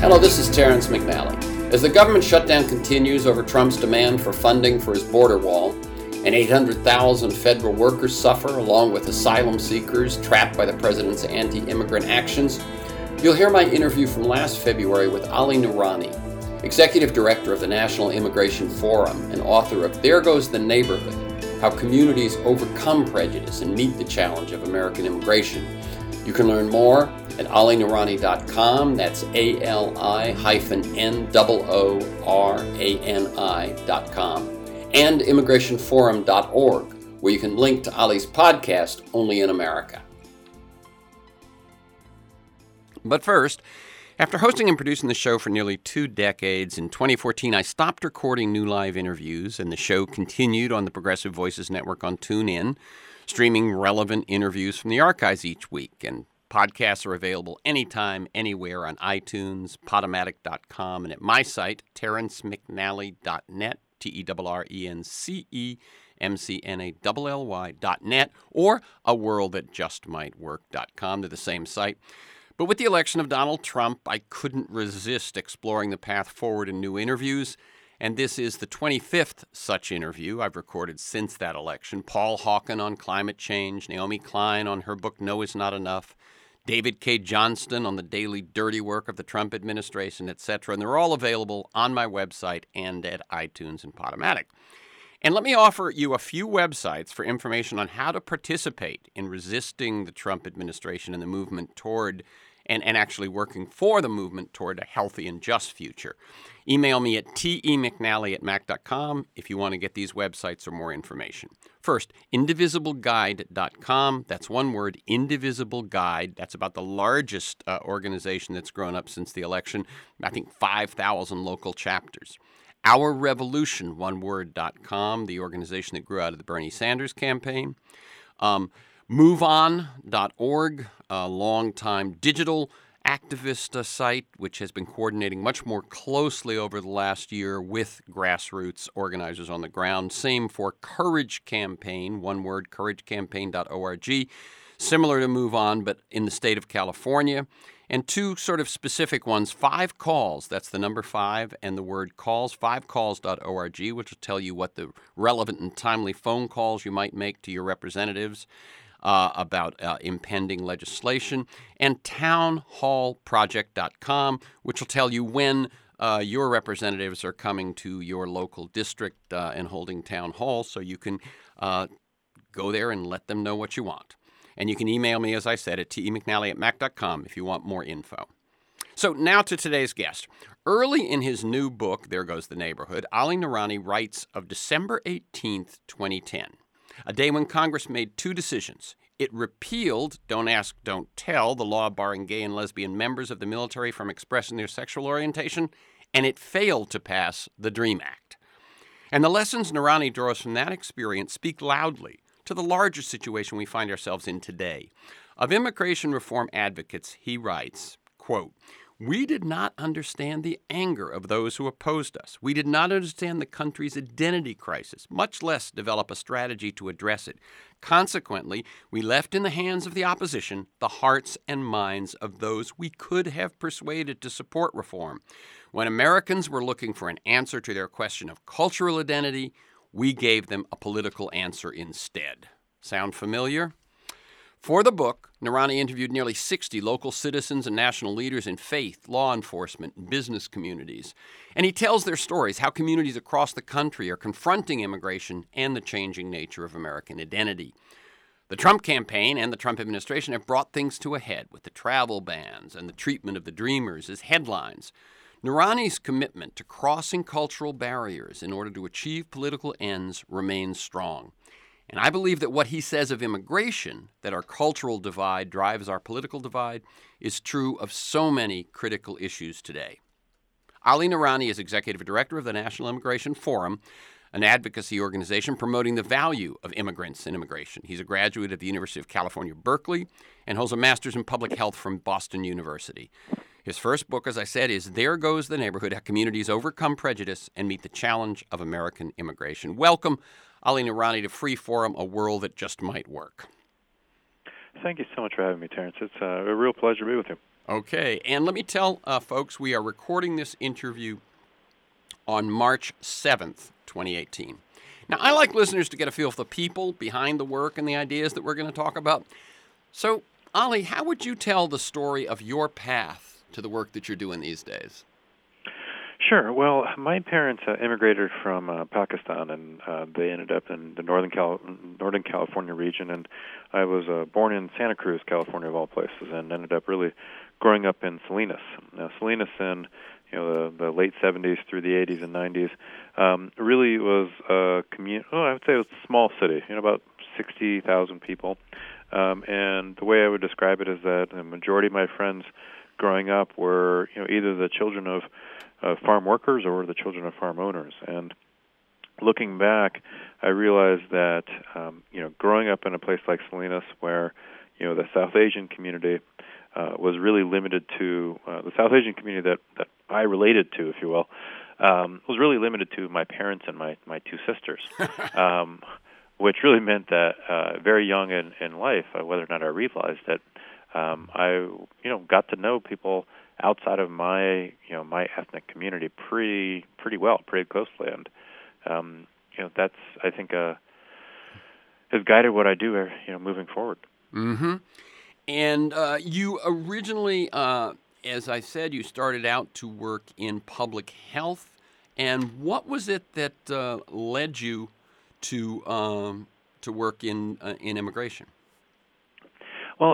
Hello, this is Terrence McNally. As the government shutdown continues over Trump's demand for funding for his border wall, and 800,000 federal workers suffer, along with asylum seekers trapped by the president's anti-immigrant actions, you'll hear my interview from last February with Ali Noorani, Executive Director of the National Immigration Forum and author of There Goes the Neighborhood, How Communities Overcome Prejudice and Meet the Challenge of American Immigration. You can learn more at alinoorani.com, that's ALI-NOORANI.com, and immigrationforum.org, where you can link to Ali's podcast, Only in America. But first, after hosting and producing the show for nearly 2 decades, in 2014 I stopped recording new live interviews, and the show continued on the Progressive Voices Network on TuneIn, streaming relevant interviews from the archives each week. And podcasts are available anytime, anywhere on iTunes, Podomatic.com, and at my site, terrencemcnally.net, TerrenceMcNally.net, or aworldthatjustmightwork.com. They're the same site. But with the election of Donald Trump, I couldn't resist exploring the path forward in new interviews, and this is the 25th such interview I've recorded since that election. Paul Hawken on climate change, Naomi Klein on her book No Is Not Enough, David Cay Johnston on the daily dirty work of the Trump administration, etc. And they're all available on my website and at iTunes and Podomatic. And let me offer you a few websites for information on how to participate in resisting the Trump administration and the movement toward and actually working for the movement toward a healthy and just future. Email me at temcnally@mac.com if you want to get these websites or more information. First, indivisibleguide.com. That's one word, Indivisible Guide. That's about the largest organization that's grown up since the election. I think 5,000 local chapters. OurRevolution, one word.com, the organization that grew out of the Bernie Sanders campaign. MoveOn.org, a longtime digital activist site which has been coordinating much more closely over the last year with grassroots organizers on the ground. Same for Courage Campaign, one word, couragecampaign.org, similar to MoveOn, but in the state of California. And 2 sort of specific ones, 5 Calls, that's the number 5 and the word calls, 5calls.org, which will tell you what the relevant and timely phone calls you might make to your representatives about impending legislation, and townhallproject.com, which will tell you when your representatives are coming to your local district and holding town halls, so you can go there and let them know what you want. And you can email me, as I said, at temcnally@mac.com if you want more info. So now to today's guest. Early in his new book, There Goes the Neighborhood, Ali Noorani writes of December 18th, 2010, a day when Congress made 2 decisions. It repealed, don't ask, don't tell, the law barring gay and lesbian members of the military from expressing their sexual orientation, and it failed to pass the DREAM Act. And the lessons Noorani draws from that experience speak loudly to the larger situation we find ourselves in today. Of immigration reform advocates, he writes, quote, "We did not understand the anger of those who opposed us. We did not understand the country's identity crisis, much less develop a strategy to address it. Consequently, we left in the hands of the opposition the hearts and minds of those we could have persuaded to support reform. When Americans were looking for an answer to their question of cultural identity, we gave them a political answer instead." Sound familiar? For the book, Noorani interviewed nearly 60 local citizens and national leaders in faith, law enforcement, and business communities. And he tells their stories, how communities across the country are confronting immigration and the changing nature of American identity. The Trump campaign and the Trump administration have brought things to a head with the travel bans and the treatment of the Dreamers as headlines. Noorani's commitment to crossing cultural barriers in order to achieve political ends remains strong. And I believe that what he says of immigration, that our cultural divide drives our political divide, is true of so many critical issues today. Ali Noorani is Executive Director of the National Immigration Forum, an advocacy organization promoting the value of immigrants and immigration. He's a graduate of the University of California, Berkeley, and holds a master's in public health from Boston University. His first book, as I said, is There Goes the Neighborhood, How Communities Overcome Prejudice and Meet the Challenge of American Immigration. Welcome, Ali Noorani, to Freeforum, a world that just might work. Thank you so much for having me, Terrence. It's a real pleasure to be with you. Okay, and let me tell folks, we are recording this interview on March 7th, 2018. Now, I like listeners to get a feel for the people behind the work and the ideas that we're going to talk about. So, Ali, how would you tell the story of your path to the work that you're doing these days? Sure. Well, my parents immigrated from Pakistan, and they ended up in the Northern California region. And I was born in Santa Cruz, California, of all places, and ended up really growing up in Salinas. Now, Salinas in the late 70s through the 80s and 90s really was a I would say it was a small city, about 60,000 people. And the way I would describe it is that the majority of my friends growing up were either the children of farm workers or the children of farm owners. And looking back, I realized that growing up in a place like Salinas, where the South Asian community was really limited to the South Asian community that I related to, if you will, was really limited to my parents and my two sisters, which really meant that very young in life, whether or not I realized it, I got to know people outside of my my ethnic community pretty well, pretty closely, and that's, I think, has guided what I do moving forward. Mm-hmm. And you originally, as I said, you started out to work in public health. And what was it that led you to work in immigration? Well,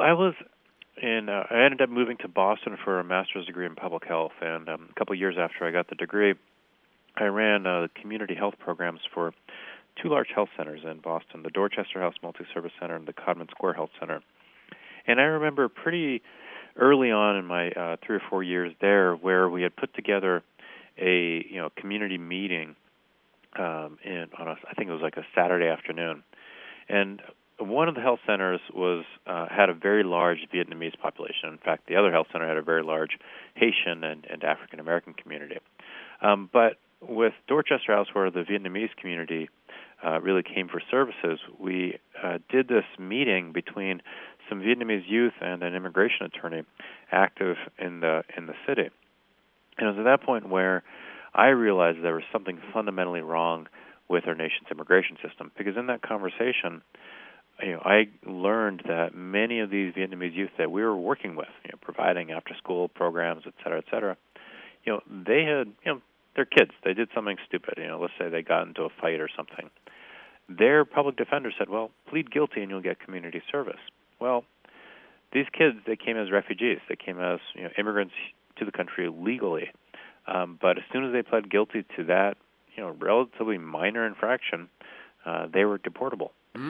I ended up moving to Boston for a master's degree in public health, and a couple of years after I got the degree, I ran community health programs for two large health centers in Boston, the Dorchester House Multi-Service Center and the Codman Square Health Center. And I remember pretty early on in my 3 or 4 years there, where we had put together a community meeting I think it was like a Saturday afternoon, and one of the health centers had a very large Vietnamese population. In fact, the other health center had a very large Haitian and African American community. But with Dorchester House, where the Vietnamese community really came for services, we did this meeting between some Vietnamese youth and an immigration attorney active in the city. And it was at that point where I realized there was something fundamentally wrong with our nation's immigration system, because in that conversation, I learned that many of these Vietnamese youth that we were working with, providing after-school programs, et cetera, they had, they're kids. They did something stupid. Let's say they got into a fight or something. Their public defender said, well, plead guilty and you'll get community service. Well, these kids, they came as refugees. They came as immigrants to the country legally. But as soon as they pled guilty to that, relatively minor infraction, they were deportable.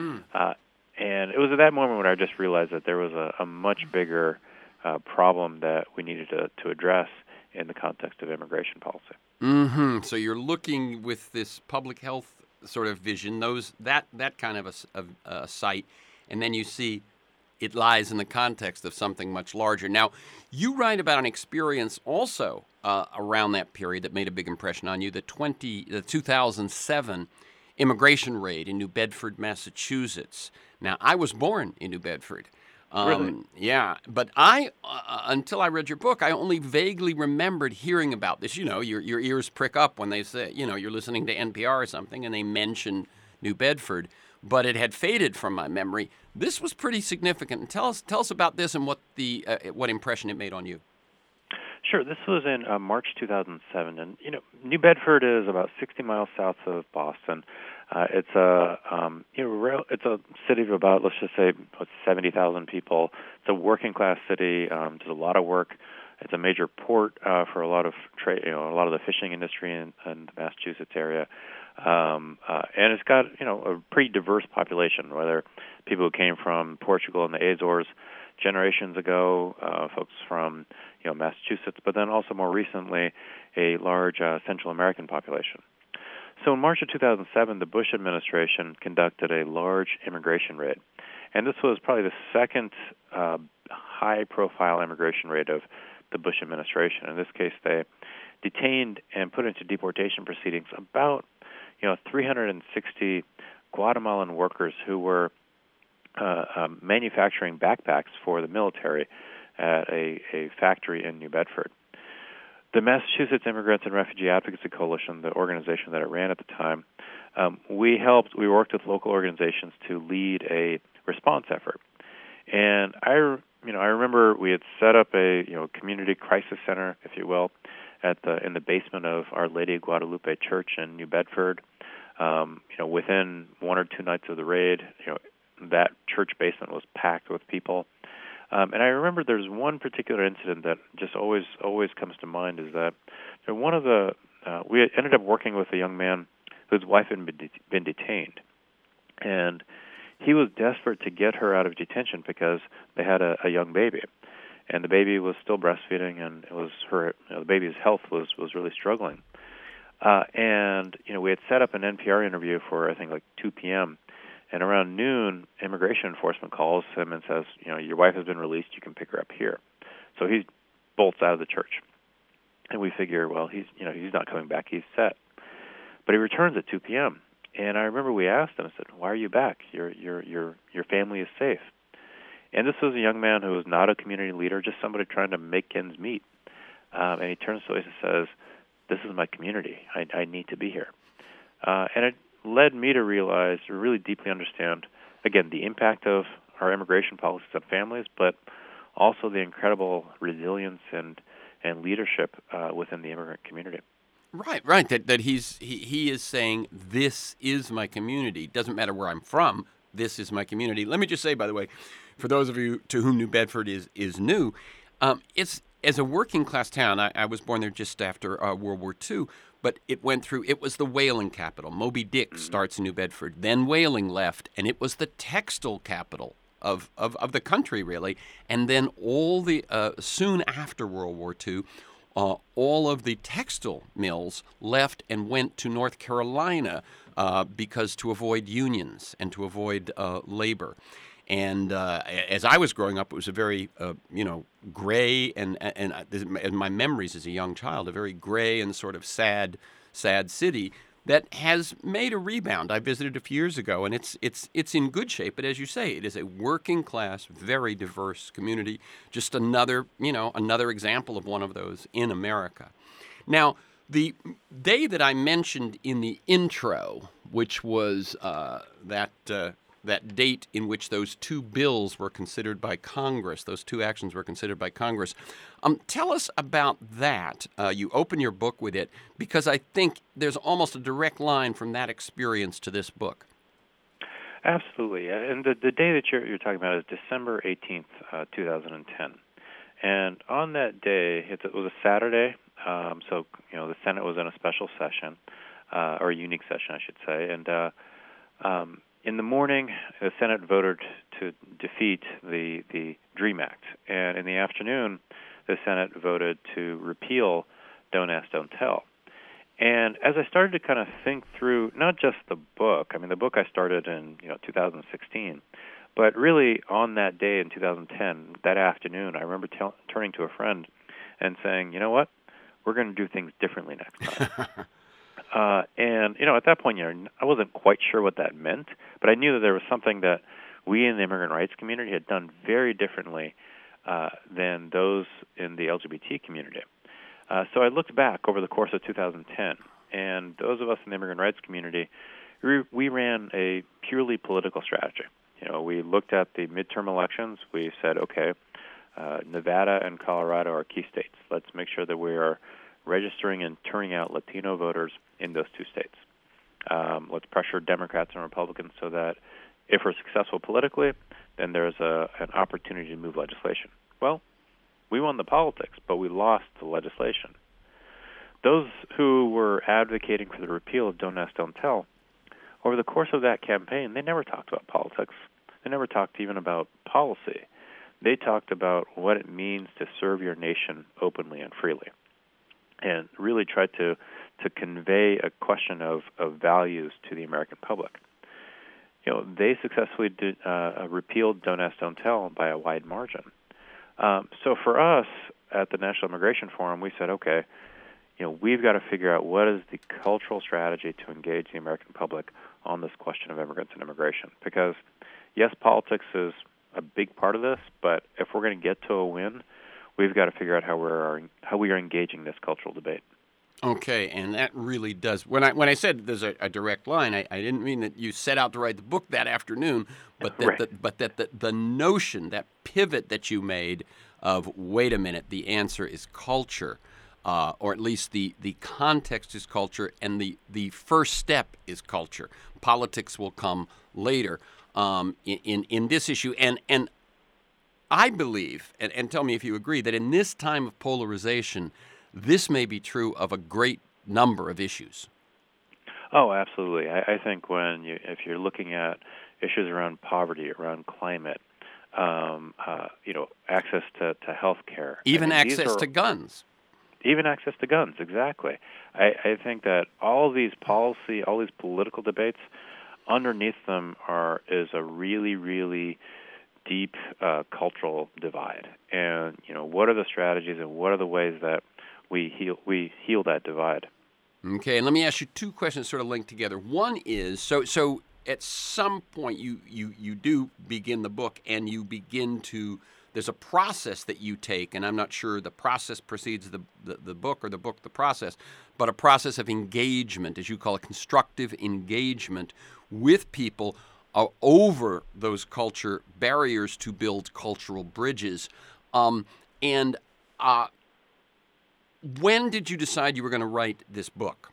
And it was at that moment when I just realized that there was a much bigger problem that we needed to address in the context of immigration policy. Mm-hmm. So you're looking with this public health sort of vision, that kind of a site, and then you see it lies in the context of something much larger. Now, you write about an experience also around that period that made a big impression on you, the 2007 immigration raid in New Bedford, Massachusetts. Now, I was born in New Bedford. Really? Yeah, but I, until I read your book, I only vaguely remembered hearing about this. Your ears prick up when they say, you're listening to NPR or something, and they mention New Bedford, but it had faded from my memory. This was pretty significant. And tell us about this and what impression it made on you. Sure. This was in March 2007, and New Bedford is about 60 miles south of Boston. It's a city of about, let's just say, 70,000 people. It's a working class city. Does a lot of work. It's a major port for a lot of trade, a lot of the fishing industry in the Massachusetts area. And it's got a pretty diverse population, whether people who came from Portugal and the Azores generations ago, folks from Massachusetts, but then also more recently a large Central American population. So in March of 2007, the Bush administration conducted a large immigration raid, and this was probably the second high-profile immigration raid of the Bush administration. In this case, they detained and put into deportation proceedings about 360 Guatemalan workers who were manufacturing backpacks for the military at a factory in New Bedford. The Massachusetts Immigrants and Refugee Advocacy Coalition, the organization that I ran at the time, we worked with local organizations to lead a response effort. And I remember we had set up a community crisis center, if you will, in the basement of Our Lady of Guadalupe Church in New Bedford. Within 1 or 2 nights of the raid, that church basement was packed with people. And I remember there's one particular incident that just always comes to mind, is that we ended up working with a young man whose wife had been detained, and he was desperate to get her out of detention because they had a young baby, and the baby was still breastfeeding, and it was the baby's health was really struggling. And we had set up an NPR interview for, I think, like 2 p.m., and around noon, immigration enforcement calls him and says, your wife has been released, you can pick her up here. So he bolts out of the church. And we figure, well, he's not coming back, he's set. But he returns at 2 p.m. And I remember we asked him, I said, why are you back? Your family is safe. And this was a young man who was not a community leader, just somebody trying to make ends meet. And he turns to us and says, this is my community. I need to be here. And it led me to realize, or really deeply understand, again, the impact of our immigration policies on families, but also the incredible resilience and leadership within the immigrant community. Right. That he is saying, this is my community. Doesn't matter where I'm from. This is my community. Let me just say, by the way, for those of you to whom New Bedford is new, it's as a working class town. I was born there just after World War II. But it was the whaling capital. Moby Dick starts in New Bedford. Then whaling left, and it was the textile capital of the country, really. And then soon after World War II, all of the textile mills left and went to North Carolina because to avoid unions and to avoid labor. And as I was growing up, it was a very, gray and my memories as a young child, a very gray and sort of sad city that has made a rebound. I visited a few years ago, and it's in good shape. But as you say, it is a working class, very diverse community. Just another example of one of those in America. Now, the day that I mentioned in the intro, which was that date in which those 2 bills were considered by Congress, those 2 actions were considered by Congress. Tell us about that. You open your book with it because I think there's almost a direct line from that experience to this book. Absolutely. And the day that you're talking about is December 18th, 2010. And on that day, it was a Saturday, so the Senate was in a special session, or a unique session, I should say, and in the morning, the Senate voted to defeat the DREAM Act, and in the afternoon, the Senate voted to repeal Don't Ask, Don't Tell. And as I started to kind of think through not just the book, the book I started in 2016, but really on that day in 2010, that afternoon, I remember turning to a friend and saying, you know what, we're going to do things differently next time. And at that point, I wasn't quite sure what that meant, but I knew that there was something that we in the immigrant rights community had done very differently than those in the LGBT community. So I looked back over the course of 2010, and those of us in the immigrant rights community, we ran a purely political strategy. We looked at the midterm elections. We said, okay, Nevada and Colorado are key states. Let's make sure that we are registering and turning out Latino voters in those 2 states. Let's pressure Democrats and Republicans so that if we're successful politically, then there's an opportunity to move legislation. Well, we won the politics, but we lost the legislation. Those who were advocating for the repeal of Don't Ask, Don't Tell, over the course of that campaign, they never talked about politics. They never talked even about policy. They talked about what it means to serve your nation openly and freely, and really tried to convey a question of values to the American public. They successfully repealed Don't Ask, Don't Tell by a wide margin. So for us at the National Immigration Forum, we said, okay, we've got to figure out what is the cultural strategy to engage the American public on this question of immigrants and immigration. Because, yes, politics is a big part of this, but if we're going to get to a win, we've got to figure out how we are engaging this cultural debate. Okay, and that really does. When I said there's a direct line, I didn't mean that you set out to write the book that afternoon, but that Right. the notion, that pivot that you made of, wait a minute, the answer is culture, or at least the context is culture, and the first step is culture. Politics will come later, in this issue, and I believe, and tell me if you agree, that in this time of polarization, this may be true of a great number of issues. Oh, absolutely. I think if you're looking at issues around poverty, around climate, access to health care. I Even mean, these access are to guns. even access to guns. Exactly. I think that all these political debates, underneath them is a really, really deep cultural divide. And what are the strategies and what are the ways that we heal that divide? Okay, and let me ask you two questions sort of linked together. One is, so at some point you do begin the book, and you begin to, there's a process that you take, and I'm not sure the process precedes the book, or the book the process, but a process of engagement, as you call it, constructive engagement with people over those culture barriers to build cultural bridges. And when did you decide you were going to write this book?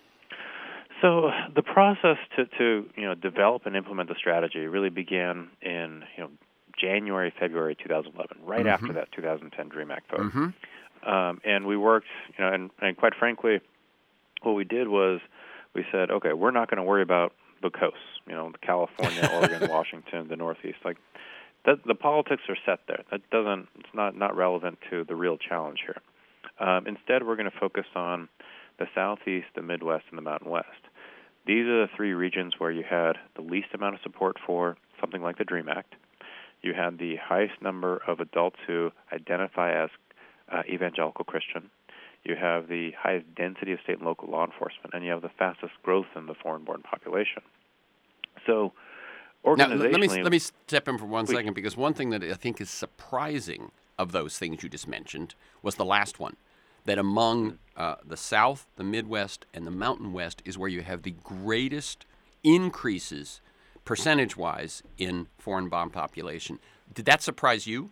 So the process to develop and implement the strategy really began in January, February 2011, right Mm-hmm. after that 2010 DREAM Act vote. Mm-hmm. And we worked, and quite frankly, what we did was we said, okay, we're not going to worry about the coasts, California, Oregon, Washington, the Northeast. Like the politics are set there. It's not relevant to the real challenge here. Instead, we're going to focus on the Southeast, the Midwest, and the Mountain West. These are the three regions where you had the least amount of support for something like the DREAM Act. You had the highest number of adults who identify as evangelical Christian. You have the highest density of state and local law enforcement, and you have the fastest growth in the foreign-born population. So, Now, organizationally, let me step in for 1 second, because one thing that I think is surprising of those things you just mentioned was the last one, that among the South, the Midwest, and the Mountain West is where you have the greatest increases, percentage-wise, in foreign bomb population. Did that surprise you?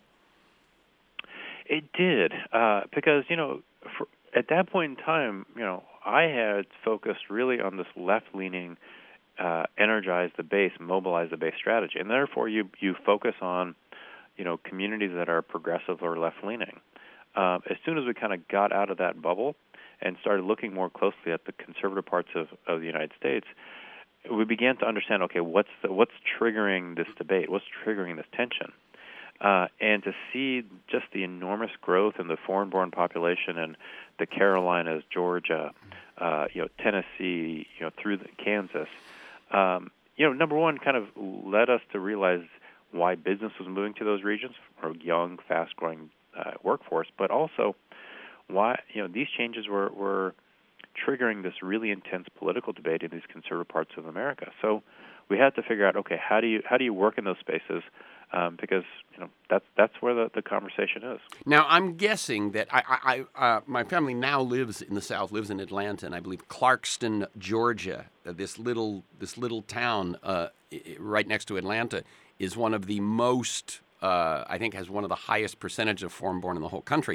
it did, because at that point in time, I had focused really on this left-leaning, energize the base, mobilize the base strategy, and therefore you focus on communities that are progressive or left-leaning. As soon as we kind of got out of that bubble and started looking more closely at the conservative parts of the United States, we began to understand, okay, what's triggering this debate? What's triggering this tension? And to see just the enormous growth in the foreign-born population in the Carolinas, Georgia, Tennessee, through Kansas, number one, kind of led us to realize why business was moving to those regions, or young, fast-growing workforce, but also why these changes were triggering this really intense political debate in these conservative parts of America. So we had to figure out, okay, how do you work in those spaces? Because that's where the conversation is. Now, I'm guessing that my family now lives in the South, lives in Atlanta, and I believe Clarkston, Georgia, this little town right next to Atlanta, is one of the most, I think, has one of the highest percentage of foreign-born in the whole country.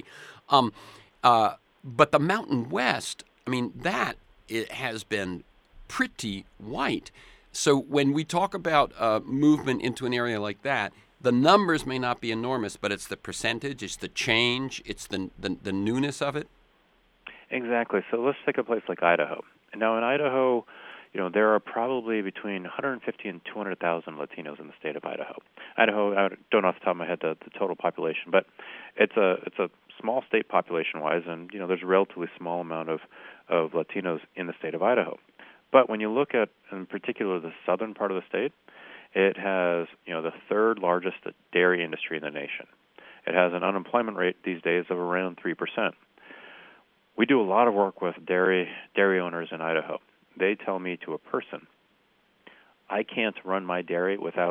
But the Mountain West, I mean, it has been pretty white. So when we talk about movement into an area like that, the numbers may not be enormous, but it's the percentage, it's the change, it's the newness of it. Exactly. So let's take a place like Idaho. Now, in Idaho, there are probably between 150 and 200,000 Latinos in the state of Idaho. I don't know off the top of my head the total population, but it's a small state population-wise, and there's a relatively small amount of Latinos in the state of Idaho. But when you look at, in particular, the southern part of the state, it has the third largest dairy industry in the nation. It has an unemployment rate these days of around 3%. We do a lot of work with dairy owners in Idaho. They tell me to a person, I can't run my dairy without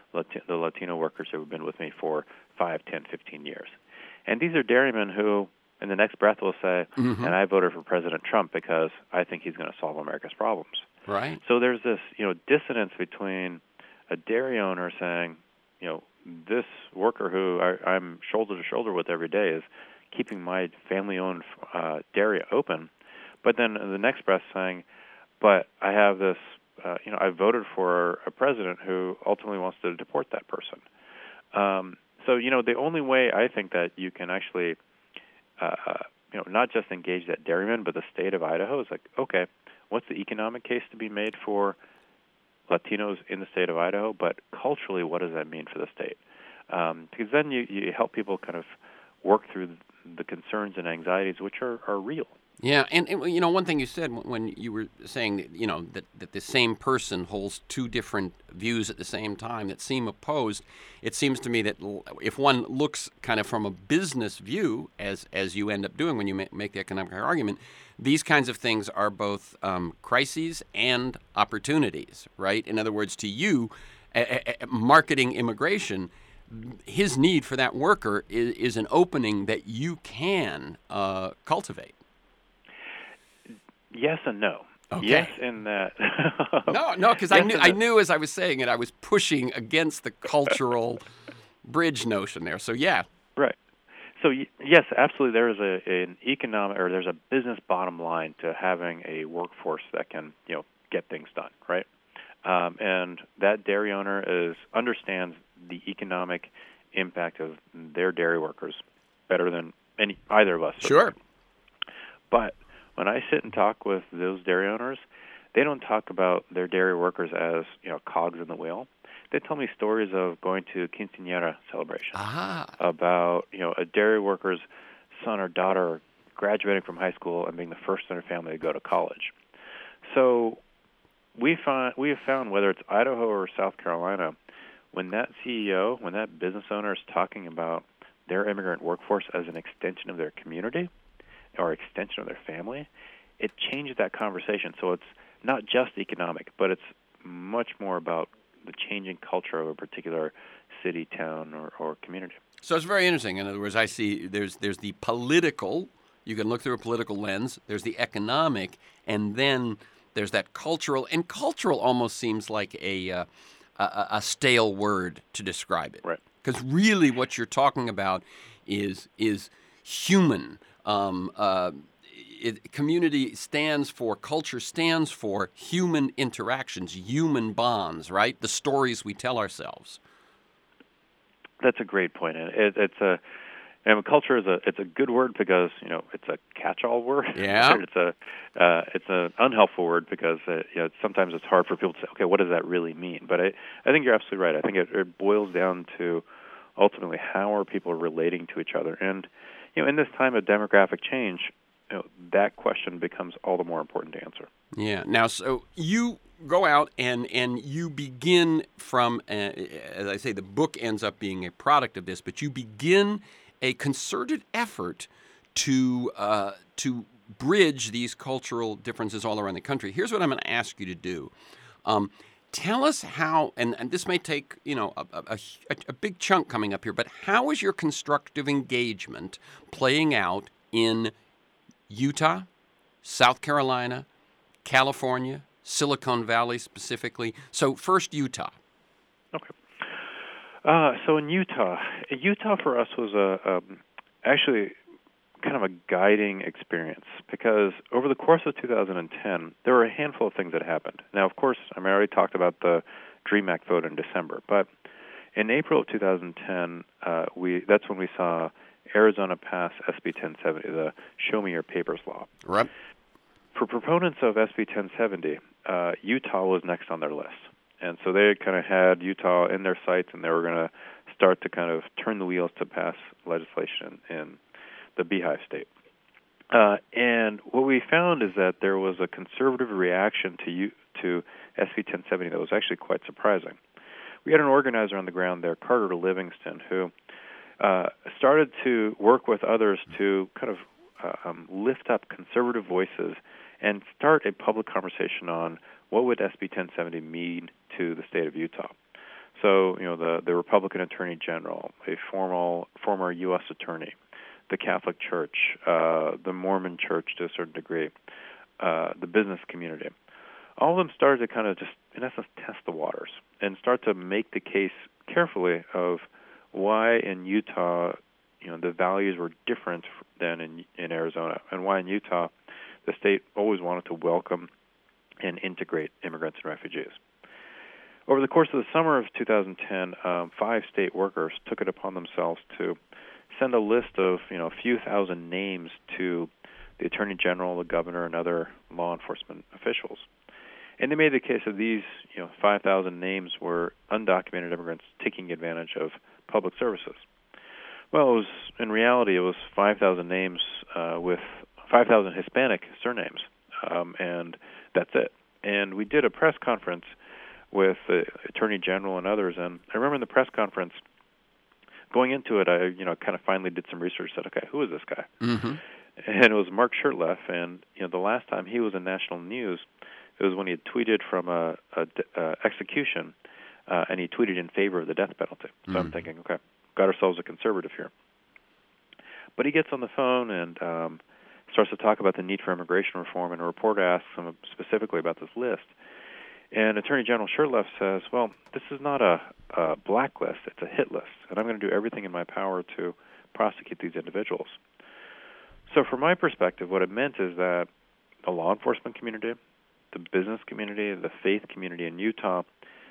the Latino workers who have been with me for 5, 10, 15 years. And these are dairymen who, in the next breath, will say, Mm-hmm. and I voted for President Trump because I think he's going to solve America's problems. Right. So there's this, dissonance between a dairy owner saying, this worker who I'm shoulder to shoulder with every day is keeping my family-owned dairy open, but then in the next breath saying, but I have this, I voted for a president who ultimately wants to deport that person. So, the only way I think that you can actually, not just engage that dairyman, but the state of Idaho is like, okay, what's the economic case to be made for Latinos in the state of Idaho, but culturally, what does that mean for the state? Because then you help people kind of work through the concerns and anxieties, which are real. Yeah, and one thing you said when you were saying that, that the same person holds two different views at the same time that seem opposed, it seems to me that if one looks kind of from a business view, as you end up doing when you make the economic argument, these kinds of things are both crises and opportunities, right? In other words, to you, marketing immigration, his need for that worker is an opening that you can cultivate. Yes and no. Okay. Yes, in that. No, because I knew as I was saying it, I was pushing against the cultural bridge notion there. So yeah. Right. So yes, absolutely. There is an economic, or there's a business bottom line to having a workforce that can get things done, right? And that dairy owner understands the economic impact of their dairy workers better than either of us. Sure. But when I sit and talk with those dairy owners, they don't talk about their dairy workers as cogs in the wheel. They tell me stories of going to quinceañera celebration, about a dairy worker's son or daughter graduating from high school and being the first in their family to go to college. So we have found, whether it's Idaho or South Carolina, when that CEO, when that business owner is talking about their immigrant workforce as an extension of their community or extension of their family, it changes that conversation. So it's not just economic, but it's much more about the changing culture of a particular city, town, or community. So it's very interesting. In other words, I see there's the political. You can look through a political lens. There's the economic, and then there's that cultural. And cultural almost seems like a stale word to describe it. Right. Because really, what you're talking about is human. Community stands for, culture stands for human interactions, human bonds, right? The stories we tell ourselves. That's a great point. And culture it's a good word because it's a catch-all word. Yeah. It's an unhelpful word because sometimes it's hard for people to say, okay, what does that really mean? But I think you're absolutely right. I think it boils down to ultimately how are people relating to each other, and in this time of demographic change, that question becomes all the more important to answer. Yeah. Now, so you go out and you begin from, as I say, the book ends up being a product of this, but you begin a concerted effort to bridge these cultural differences all around the country. Here's what I'm going to ask you to do. Tell us how, and this may take a big chunk coming up here, but how is your constructive engagement playing out in Utah, South Carolina, California, Silicon Valley specifically? So first, Utah. Okay. So in Utah for us was actually kind of a guiding experience, because over the course of 2010, there were a handful of things that happened. Now, of course, I already talked about the DREAM Act vote in December, but in April of 2010, that's when we saw Arizona pass SB 1070, the Show Me Your Papers law. Right. For proponents of SB 1070, Utah was next on their list. And so they kind of had Utah in their sights, and they were going to start to kind of turn the wheels to pass legislation in the Beehive State. And what we found is that there was a conservative reaction to SB 1070 that was actually quite surprising. We had an organizer on the ground there, Carter Livingston, who started to work with others to kind of lift up conservative voices and start a public conversation on what would SB 1070 mean to the state of Utah. So, the Republican Attorney General, a former U.S. Attorney, the Catholic Church, the Mormon Church to a certain degree, the business community. All of them started to kind of just, in essence, test the waters and start to make the case carefully of why in Utah, the values were different than in Arizona, and why in Utah the state always wanted to welcome and integrate immigrants and refugees. Over the course of the summer of 2010, 5 state workers took it upon themselves to send a list of a few thousand names to the Attorney General, the governor, and other law enforcement officials. And they made the case that these 5,000 names were undocumented immigrants taking advantage of public services. Well, in reality, it was 5,000 names with 5,000 Hispanic surnames, and that's it. And we did a press conference with the Attorney General and others, and I remember in the press conference, going into it, I kind of finally did some research, said, okay, who is this guy? Mm-hmm. And it was Mark Shurtleff, and the last time he was in national news, it was when he had tweeted from a execution, and he tweeted in favor of the death penalty. So I'm thinking, okay, got ourselves a conservative here. But he gets on the phone and starts to talk about the need for immigration reform, and a reporter asks him specifically about this list. And Attorney General Shurtleff says, well, this is not a blacklist, it's a hit list, and I'm going to do everything in my power to prosecute these individuals. So from my perspective, what it meant is that the law enforcement community, the business community, the faith community in Utah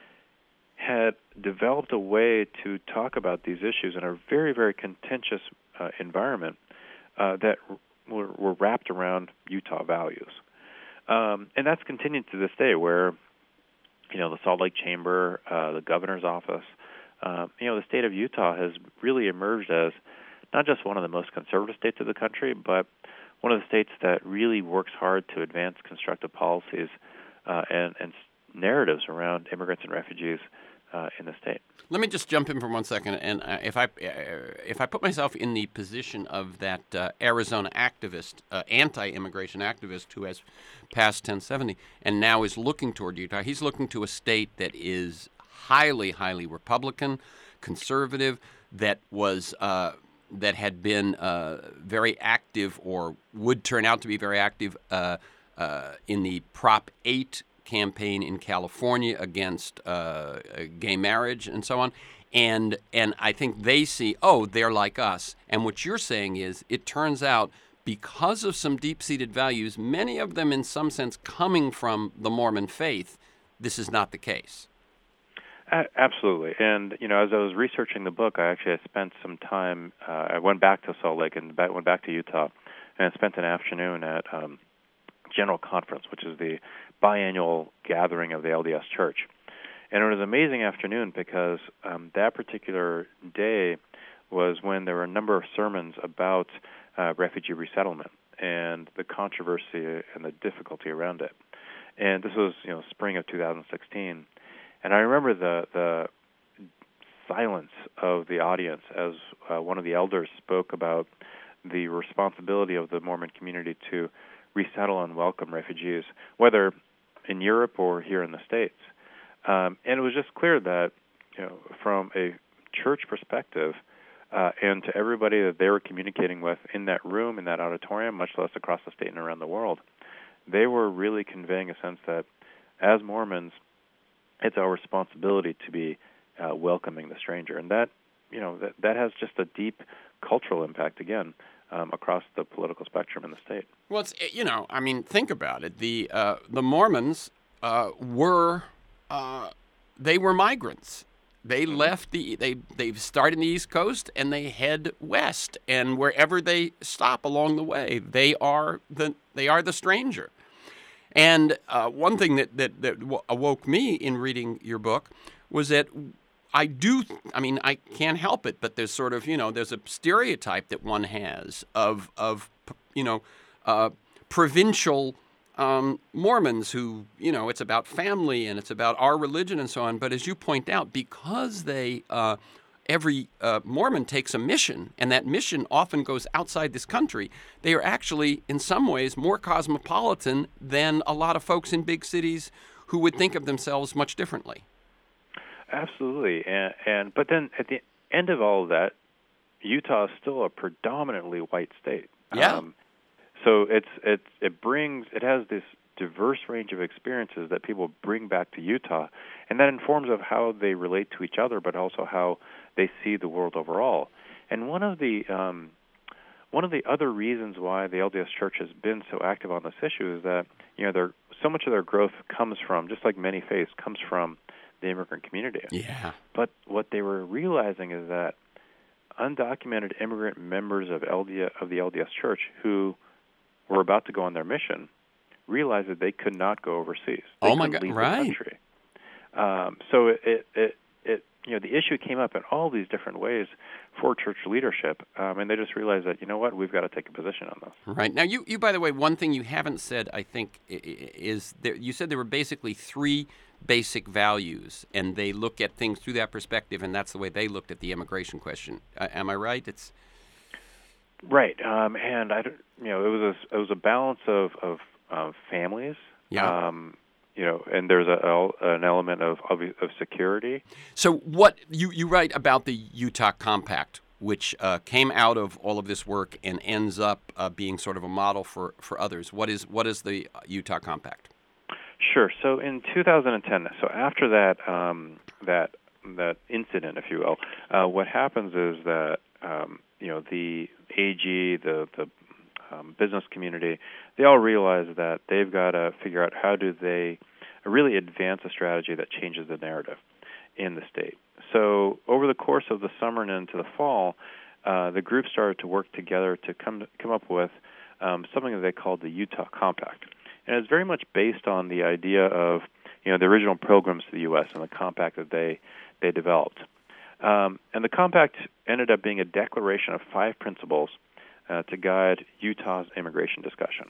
had developed a way to talk about these issues in a very, very contentious environment that were wrapped around Utah values. And that's continued to this day where the Salt Lake Chamber, the governor's office, the state of Utah has really emerged as not just one of the most conservative states of the country, but one of the states that really works hard to advance constructive policies and narratives around immigrants and refugees in the state. Let me just jump in for 1 second, and if I put myself in the position of that Arizona activist, anti-immigration activist who has passed 1070 and now is looking toward Utah, he's looking to a state that is highly, highly Republican, conservative, that was that had been very active or would turn out to be very active in the Prop 8 campaign in California against gay marriage and so on. And I think they see, they're like us. And what you're saying is it turns out because of some deep-seated values, many of them in some sense coming from the Mormon faith, this is not the case. Absolutely. And, as I was researching the book, I spent some time, I went back to Salt Lake and went back to Utah and spent an afternoon at General Conference, which is the biannual gathering of the LDS Church. And it was an amazing afternoon because that particular day was when there were a number of sermons about refugee resettlement and the controversy and the difficulty around it. And this was, spring of 2016. And I remember the silence of the audience as one of the elders spoke about the responsibility of the Mormon community to resettle and welcome refugees, whether in Europe or here in the States. And it was just clear that, from a church perspective, and to everybody that they were communicating with in that room, in that auditorium, much less across the state and around the world, they were really conveying a sense that as Mormons, it's our responsibility to be welcoming the stranger. And that, that has just a deep cultural impact, again, across the political spectrum in the state. Well, it's, think about it. The Mormons were migrants. They left they start in the East Coast and they head west, and wherever they stop along the way, they are the stranger. And one thing that awoke me in reading your book was that I can't help it, but there's sort of, there's a stereotype that one has of provincial Mormons who, it's about family and it's about our religion and so on. But as you point out, because every Mormon takes a mission, and that mission often goes outside this country, they are actually, in some ways, more cosmopolitan than a lot of folks in big cities who would think of themselves much differently. Absolutely. And but then at the end of all of that, Utah is still a predominantly white state. Yeah. So it has this diverse range of experiences that people bring back to Utah, and that informs of how they relate to each other, but also how they see the world overall. And one of the other reasons why the LDS Church has been so active on this issue is that so much of their growth comes from, just like many faiths, comes from the immigrant community. Yeah. But what they were realizing is that undocumented immigrant members of the LDS Church who were about to go on their mission realized that they could not go overseas. They couldn't leave the country. So the issue came up in all these different ways for church leadership, and they just realized that, we've got to take a position on this. Right. Now, you by the way, one thing you haven't said, I think, is you said there were basically three basic values, and they look at things through that perspective, and that's the way they looked at the immigration question. Am I right? It's right, and it was a balance of families. Yeah. And there's an element of security. So what you write about the Utah Compact, which came out of all of this work and ends up being sort of a model for others. What is the Utah Compact? Sure. So in 2010, so after that incident, if you will, what happens is that the AG, the business community, they all realize that they've got to figure out how do they really advance a strategy that changes the narrative in the state. So over the course of the summer and into the fall, the group started to work together to come up with something that they called the Utah Compact. And it's very much based on the idea of the original pilgrims to the U.S. and the compact that they developed. And the compact ended up being a declaration of 5 principles to guide Utah's immigration discussion.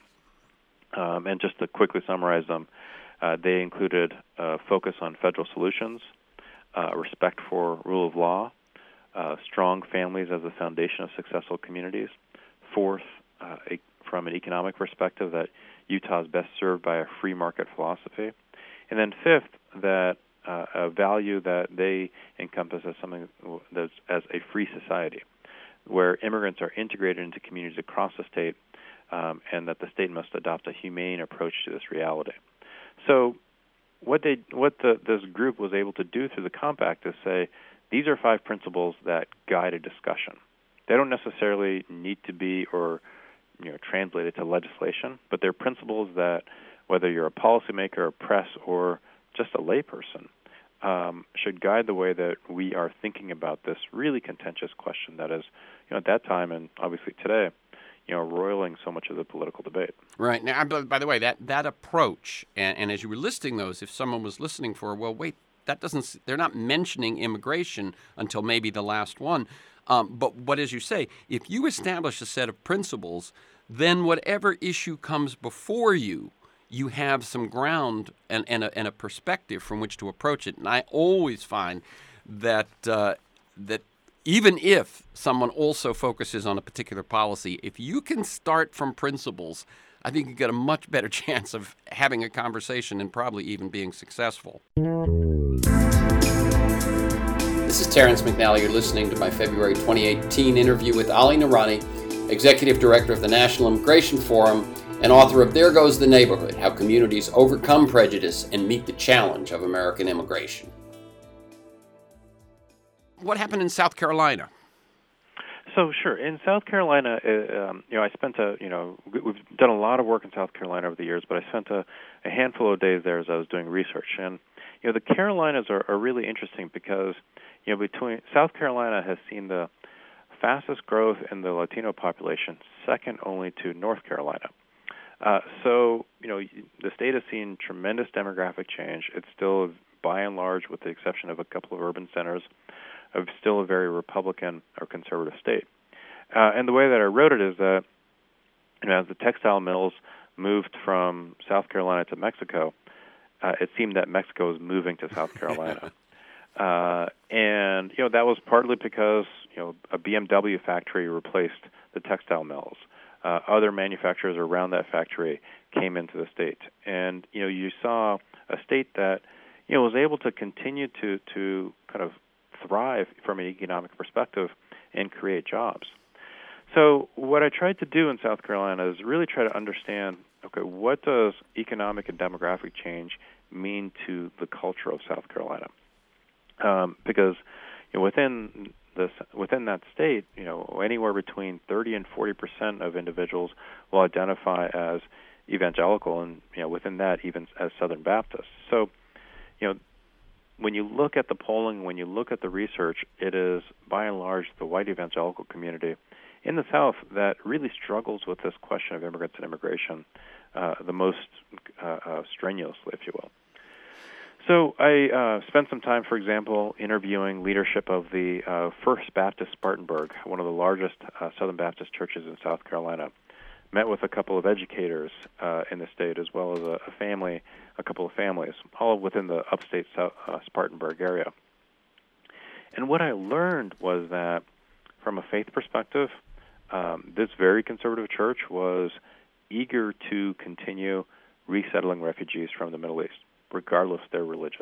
And just to quickly summarize them, they included focus on federal solutions, respect for rule of law, strong families as the foundation of successful communities. Fourth, from an economic perspective, that Utah is best served by a free market philosophy. And then fifth, that a value that they encompass as something that's as a free society, where immigrants are integrated into communities across the state, and that the state must adopt a humane approach to this reality. So what this group was able to do through the compact is say, these are 5 principles that guide a discussion. They don't necessarily need to be translated to legislation, but they're principles that, whether you're a policymaker, a press, or just a layperson, should guide the way that we are thinking about this really contentious question that is, at that time and obviously today, roiling so much of the political debate. Right. Now, by the way, that approach, and as you were listing those, if someone was listening for, well, wait, they're not mentioning immigration until maybe the last one. But as you say, if you establish a set of principles, then whatever issue comes before you, you have some ground and a perspective from which to approach it. And I always find that even if someone also focuses on a particular policy, if you can start from principles, I think you get a much better chance of having a conversation and probably even being successful. This is Terrence McNally. You're listening to my February 2018 interview with Ali Noorani, Executive Director of the National Immigration Forum and author of There Goes the Neighborhood, How Communities Overcome Prejudice and Meet the Challenge of American Immigration. What happened in South Carolina? So sure, in South Carolina, I spent we've done a lot of work in South Carolina over the years, but I spent a handful of days there as I was doing research. And the Carolinas are really interesting because between South Carolina has seen the fastest growth in the Latino population, second only to North Carolina. So the state has seen tremendous demographic change. It's still, by and large, with the exception of a couple of urban centers, still a very Republican or conservative state. And the way that I wrote it is that, as the textile mills moved from South Carolina to Mexico, it seemed that Mexico was moving to South Carolina. And that was partly because a BMW factory replaced the textile mills. Other manufacturers around that factory came into the state, and you saw a state that was able to continue to kind of thrive from an economic perspective and create jobs. So what I tried to do in South Carolina is really try to understand, okay, what does economic and demographic change mean to the culture of South Carolina? Because within that state, anywhere between 30 and 40% of individuals will identify as evangelical, and within that, even as Southern Baptists. So, when you look at the polling, when you look at the research, it is by and large the white evangelical community in the South that really struggles with this question of immigrants and immigration the most strenuously, if you will. So I spent some time, for example, interviewing leadership of the First Baptist Spartanburg, one of the largest Southern Baptist churches in South Carolina. Met with a couple of educators in the state, as well as a couple of families, all within the upstate Spartanburg area. And what I learned was that, from a faith perspective, this very conservative church was eager to continue resettling refugees from the Middle East, regardless of their religion.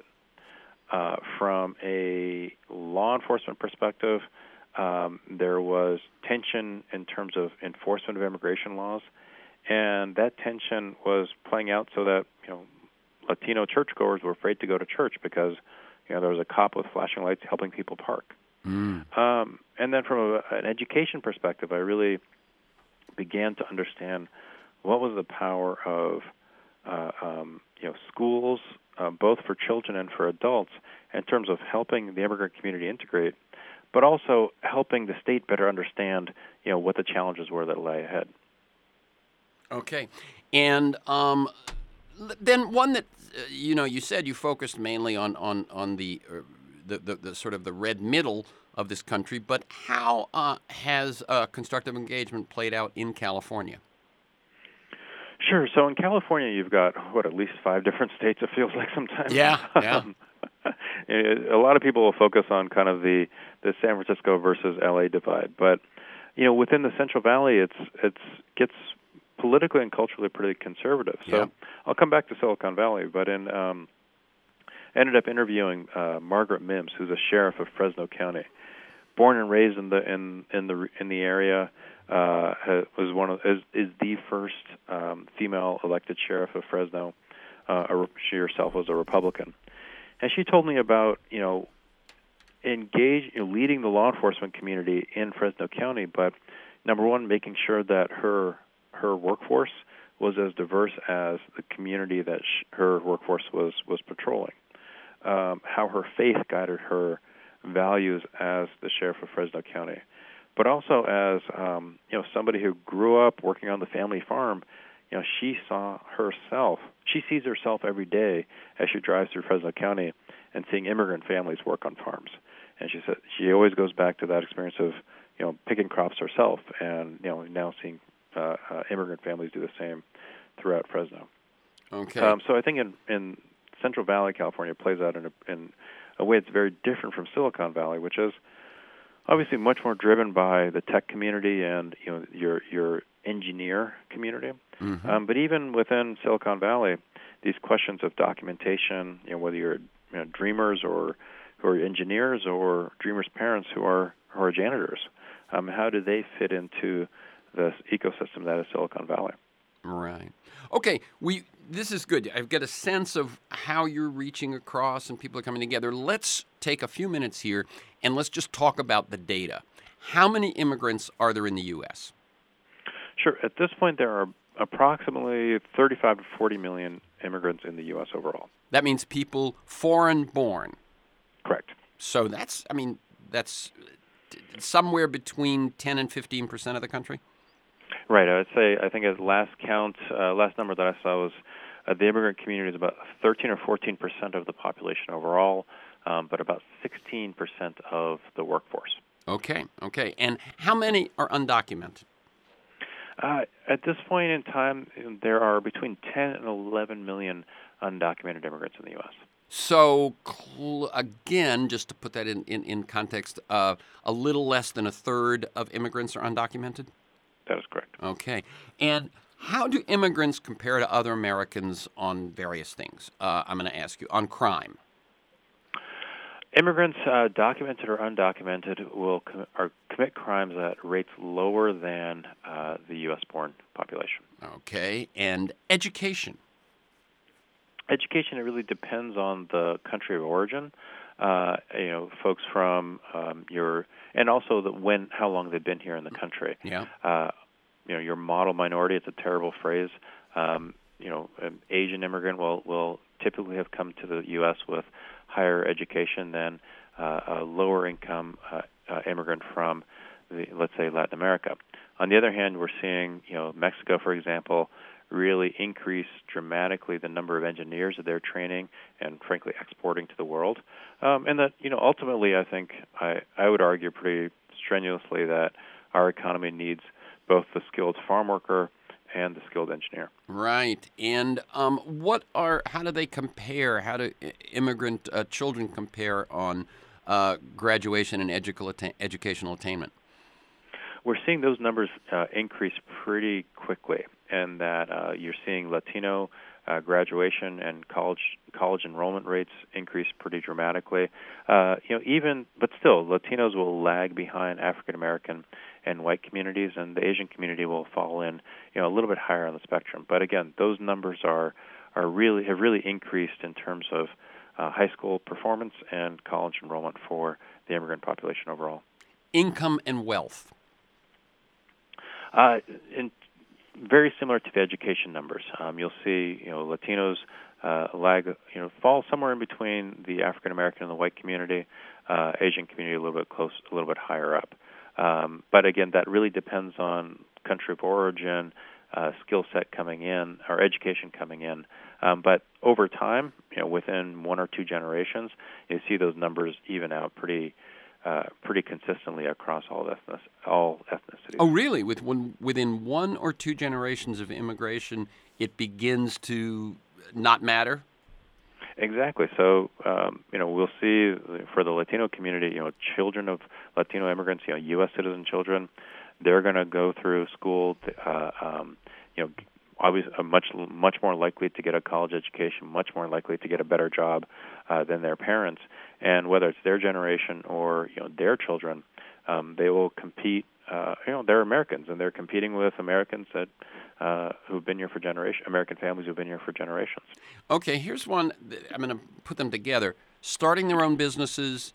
From a law enforcement perspective, there was tension in terms of enforcement of immigration laws, and that tension was playing out so that Latino churchgoers were afraid to go to church because there was a cop with flashing lights helping people park. And then from an education perspective, I really began to understand what was the power of schools, both for children and for adults, in terms of helping the immigrant community integrate, but also helping the state better understand, what the challenges were that lay ahead. Okay, and then one that you said you focused mainly on the sort of the red middle of this country, but how has constructive engagement played out in California? Sure. So in California, you've got at least 5 different states. It feels like sometimes. Yeah. A lot of people will focus on kind of the San Francisco versus LA divide, but within the Central Valley, it gets politically and culturally pretty conservative. So I'll come back to Silicon Valley, but ended up interviewing Margaret Mims, who's a sheriff of Fresno County, born and raised in the area. Is the first female elected sheriff of Fresno. She herself was a Republican. And she told me about, leading the law enforcement community in Fresno County, but number one, making sure that her workforce was as diverse as the community that her workforce was patrolling. How her faith guided her values as the sheriff of Fresno County, but also as somebody who grew up working on the family farm. She sees herself every day as she drives through Fresno County and seeing immigrant families work on farms. And she said she always goes back to that experience of, picking crops herself, and now seeing immigrant families do the same throughout Fresno. Okay. So I think in Central Valley, California, it plays out in a way that's very different from Silicon Valley, which is obviously much more driven by the tech community and your engineer community. Mm-hmm. But even within Silicon Valley, these questions of documentation, whether you're dreamers or who are engineers or dreamers' parents who are janitors, how do they fit into this ecosystem that is Silicon Valley? Right. Okay. This is good. I've got a sense of how you're reaching across and people are coming together. Let's take a few minutes here and let's just talk about the data. How many immigrants are there in the U.S.? Sure. At this point, there are approximately 35 to 40 million immigrants in the U.S. overall. That means people foreign born. Correct. So that's somewhere between 10 and 15% of the country? Right. I think at last number that I saw was the immigrant community is about 13 or 14% of the population overall, but about 16% of the workforce. Okay. And how many are undocumented? At this point in time, there are between 10 and 11 million undocumented immigrants in the U.S. So, again, just to put that in context, a little less than a third of immigrants are undocumented? That is correct. Okay. And how do immigrants compare to other Americans on various things? I'm going to ask you. On crime, Immigrants, documented or undocumented, will commit crimes at rates lower than the U.S.-born population. Okay, and education. Education, it really depends on the country of origin. Folks from and also how long they've been here in the country. Yeah. Your model minority. It's a terrible phrase. An Asian immigrant will typically have come to the U.S. with higher education than a lower income immigrant from, let's say, Latin America. On the other hand, we're seeing, Mexico, for example, really increase dramatically the number of engineers that they're training and, frankly, exporting to the world. And that, ultimately, I think I would argue pretty strenuously that our economy needs both the skilled farm worker and the skilled engineer. Right. And how do they compare? How do immigrant children compare on graduation and educational attainment? We're seeing those numbers increase pretty quickly, and that you're seeing Latino graduation and college enrollment rates increase pretty dramatically. But still, Latinos will lag behind African American and white communities, and the Asian community will fall in, a little bit higher on the spectrum. But again, those numbers have really increased in terms of high school performance and college enrollment for the immigrant population overall. Income and wealth. Very similar to the education numbers. You'll see, Latinos fall somewhere in between the African American and the white community. Asian community a little bit higher up. But again, that really depends on country of origin, skill set coming in, or education coming in. But over time, within one or two generations, you see those numbers even out pretty consistently across all ethnicities. Oh, really? Within one or two generations of immigration, it begins to not matter? Exactly. So, we'll see for the Latino community, children of Latino immigrants, U.S. citizen children, they're going to go through school, obviously much more likely to get a college education, much more likely to get a better job than their parents. And whether it's their generation or their children, they will compete. They're Americans, and they're competing with Americans who've been here for generations, American families who've been here for generations. Okay, here's one. I'm going to put them together. Starting their own businesses,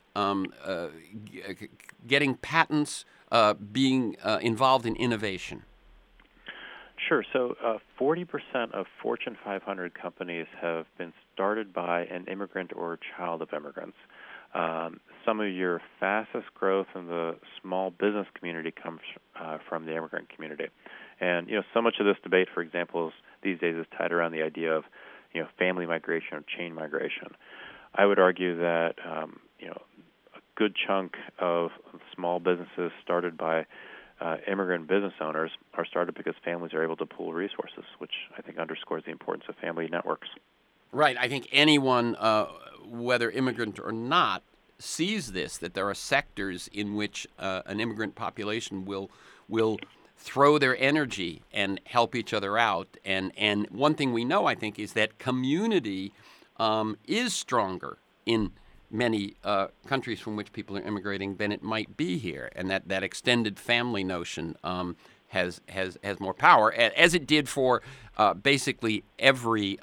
getting patents, being involved in innovation. Sure. So 40% of Fortune 500 companies have been started by an immigrant or a child of immigrants. Some of your fastest growth in the small business community comes from the immigrant community. And, so much of this debate, for example, these days is tied around the idea of, family migration or chain migration. I would argue that, a good chunk of small businesses started by immigrant business owners are started because families are able to pool resources, which I think underscores the importance of family networks. Right. I think anyone, whether immigrant or not, sees this, that there are sectors in which an immigrant population will throw their energy and help each other out. And one thing we know, I think, is that community is stronger in many countries from which people are immigrating than it might be here, and that extended family notion has more power, as it did for basically every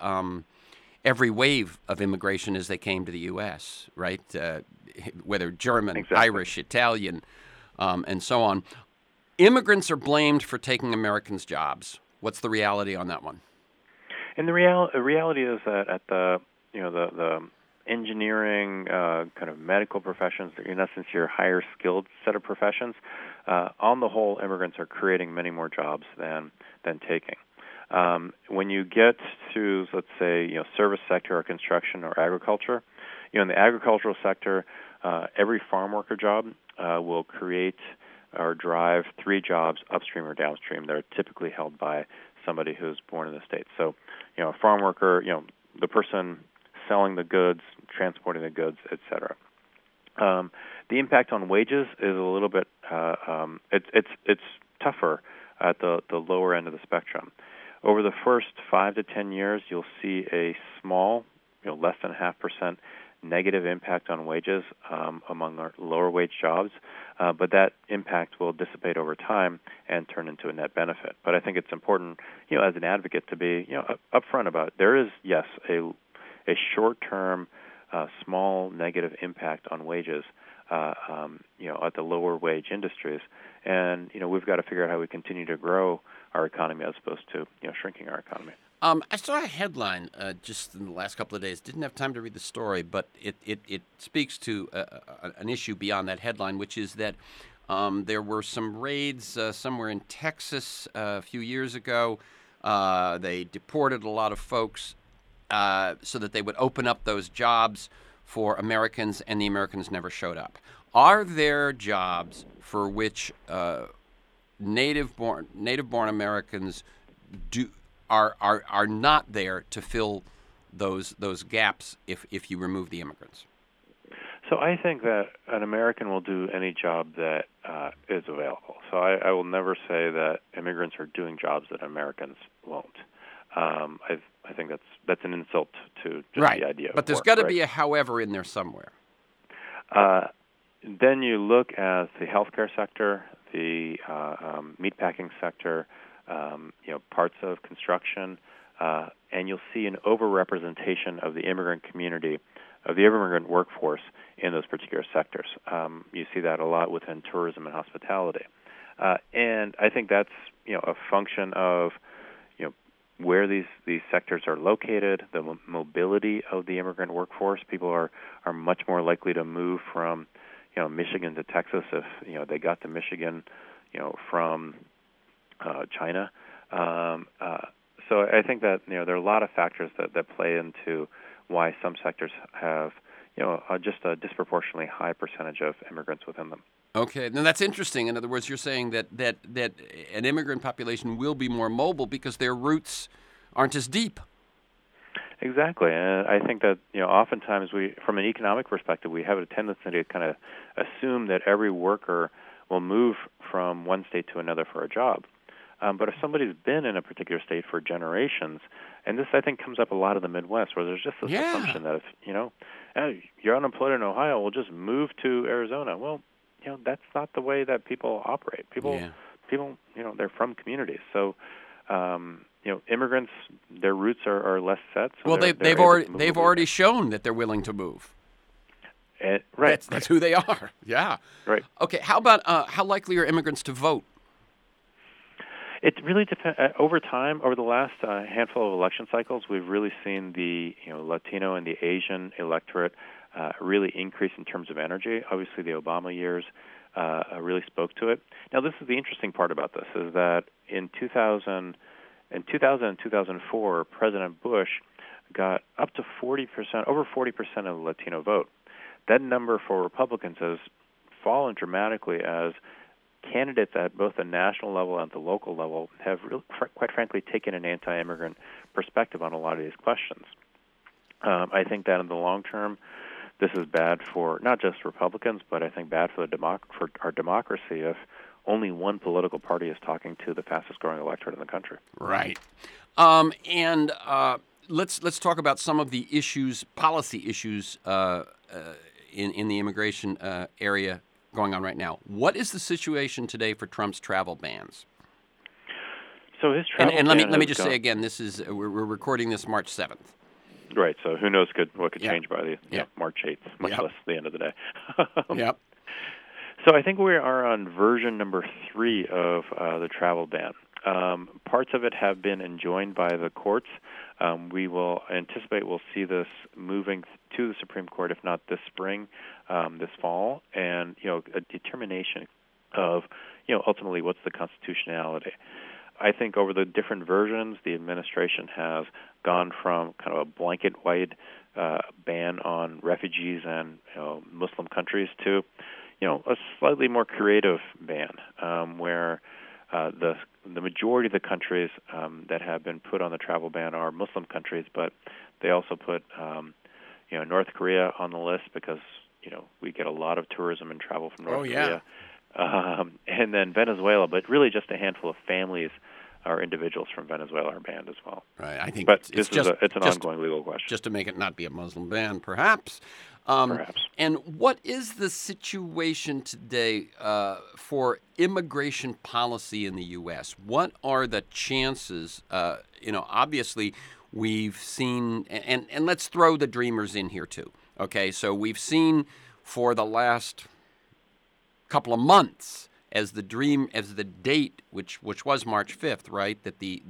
wave of immigration as they came to the U.S., right? Whether German, exactly. Irish, Italian, and so on. Immigrants are blamed for taking Americans' jobs. What's the reality on that one? And the reality is that at the engineering, kind of medical professions, in essence, your higher skilled set of professions, on the whole, immigrants are creating many more jobs than taking. When you get to, let's say, service sector or construction or agriculture, in the agricultural sector, every farm worker job will create or drive 3 jobs upstream or downstream that are typically held by somebody who's born in the States. So, a farm worker, the person selling the goods, transporting the goods, etc. The impact on wages is a little bit it's tougher at the lower end of the spectrum. Over the first 5 to 10 years, you'll see a small, less than 0.5% negative impact on wages among our lower wage jobs, but that impact will dissipate over time and turn into a net benefit. But I think it's important, as an advocate, to be upfront about it. There is, yes, a short-term, small negative impact on wages, at the lower wage industries, and we've got to figure out how we continue to grow our economy as opposed to shrinking our economy. I saw a headline just in the last couple of days. Didn't have time to read the story, but it speaks to an issue beyond that headline, which is that there were some raids somewhere in Texas a few years ago. They deported a lot of folks so that they would open up those jobs for Americans, and the Americans never showed up. Are there jobs for which native-born Americans are not there to fill those gaps if you remove the immigrants? So I think that an American will do any job that is available. So I will never say that immigrants are doing jobs that Americans won't. I think that's an insult to just right. the idea of But there's work, got to right? be a however in there somewhere. Then you look at the healthcare sector, the meatpacking sector, parts of construction, and you'll see an overrepresentation of the immigrant community, of the immigrant workforce in those particular sectors. You see that a lot within tourism and hospitality. And I think that's, a function of, where these sectors are located, the mobility of the immigrant workforce. People are much more likely to move from, Michigan to Texas if, they got to Michigan, from China. So I think that, there are a lot of factors that play into why some sectors have, just a disproportionately high percentage of immigrants within them. Okay, now that's interesting. In other words, you're saying that an immigrant population will be more mobile because their roots aren't as deep. Exactly, and I think that oftentimes from an economic perspective, we have a tendency to kind of assume that every worker will move from one state to another for a job. But if somebody's been in a particular state for generations, and this I think comes up a lot in the Midwest, where there's just this assumption that if hey, you're unemployed in Ohio, we'll just move to Arizona. Well, that's not the way that people operate. People, they're from communities. So, immigrants, their roots are less set. So well, they've already shown that they're willing to move. Right. That's who they are. Yeah. Right. Okay. How about how likely are immigrants to vote? It really depends. Over time, over the last handful of election cycles, we've really seen the Latino and the Asian electorate really increase in terms of energy. Obviously, the Obama years really spoke to it. Now, this is the interesting part about this, is that in 2000 and 2004, President Bush got up to 40%, over 40% of the Latino vote. That number for Republicans has fallen dramatically as candidates at both the national level and the local level have, really, quite frankly, taken an anti-immigrant perspective on a lot of these questions. I think that in the long term, this is bad for not just Republicans, but I think bad for for our democracy if only one political party is talking to the fastest-growing electorate in the country. Right. And let's talk about some of the issues, policy issues in the immigration area going on right now. What is the situation today for Trump's travel bans? So his travel and let me just say again, this is we're recording this March 7th. Right. So who knows what could change by the March 8th, much less the end of the day. Yep. So I think we are on version number 3 of the travel ban. Parts of it have been enjoined by the courts. We will anticipate we'll see this moving to the Supreme Court, if not this spring, this fall, and a determination of ultimately what's the constitutionality. I think over the different versions, the administration has gone from kind of a blanket-wide ban on refugees and Muslim countries to a slightly more creative ban, where the majority of the countries that have been put on the travel ban are Muslim countries, but they also put North Korea on the list because we get a lot of tourism and travel from North Korea, and then Venezuela, but really just a handful of families or individuals from Venezuela are banned as well. Right. I think But it's it's an just ongoing legal question. just to make it not be a Muslim ban, perhaps. Perhaps. And what is the situation today for immigration policy in the U.S.? What are the chances? Obviously, we've seen, and let's throw the Dreamers in here too. Okay, so we've seen for the last couple of months as the date, which was March 5th, right?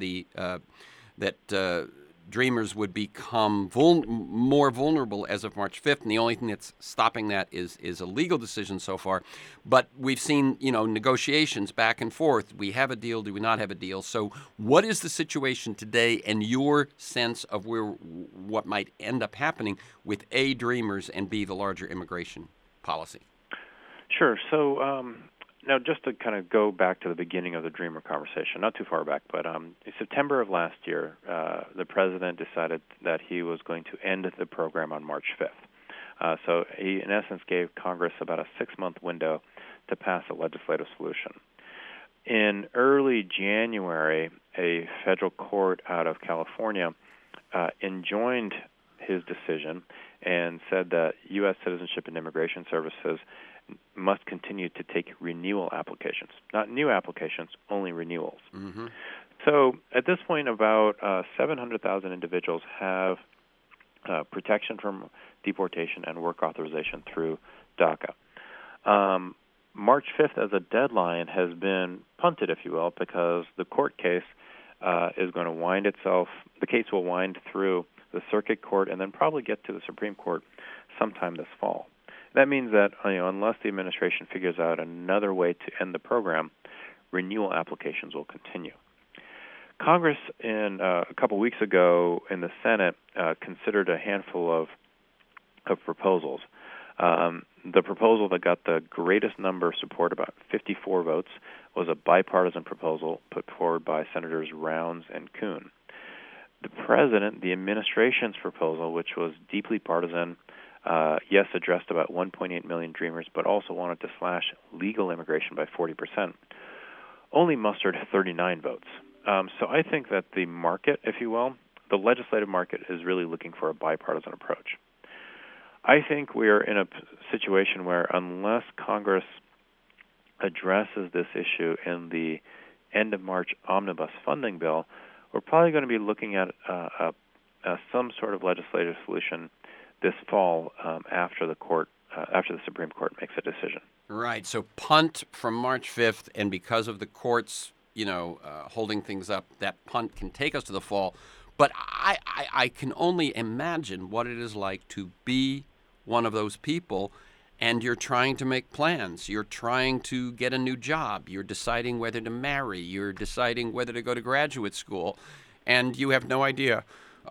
That Dreamers would become more vulnerable as of March 5th, and the only thing that's stopping that is a legal decision so far. But we've seen, negotiations back and forth. We have a deal, do we not have a deal? So what is the situation today and your sense of what might end up happening with A, Dreamers, and B, the larger immigration policy? Sure. So now just to kind of go back to the beginning of the Dreamer conversation, not too far back, but in September of last year, the president decided that he was going to end the program on March 5th. So he, in essence, gave Congress about a 6-month window to pass a legislative solution. In early January, a federal court out of California enjoined his decision and said that U.S. Citizenship and Immigration Services must continue to take renewal applications, not new applications, only renewals. Mm-hmm. So at this point, about 700,000 individuals have protection from deportation and work authorization through DACA. March 5th as a deadline has been punted, if you will, because the court case is going to wind itself, the case will wind through the circuit court and then probably get to the Supreme Court sometime this fall. That means that unless the administration figures out another way to end the program, renewal applications will continue. Congress, a couple weeks ago in the Senate, considered a handful of proposals. The proposal that got the greatest number of support, about 54 votes, was a bipartisan proposal put forward by Senators Rounds and Kuhn. The president, the administration's proposal, which was deeply partisan, addressed about 1.8 million Dreamers, but also wanted to slash legal immigration by 40%, only mustered 39 votes. So I think that the market, if you will, the legislative market is really looking for a bipartisan approach. I think we are in a situation where unless Congress addresses this issue in the end of March omnibus funding bill, we're probably going to be looking at some sort of legislative solution this fall after the Supreme Court makes a decision. Right. So punt from March 5th, and because of the courts, holding things up, that punt can take us to the fall. But I can only imagine what it is like to be one of those people, and you're trying to make plans. You're trying to get a new job. You're deciding whether to marry. You're deciding whether to go to graduate school, and you have no idea